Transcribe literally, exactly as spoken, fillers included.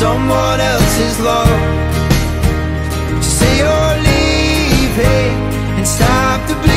someone else's love. Say you're leaving and stop the bleeding.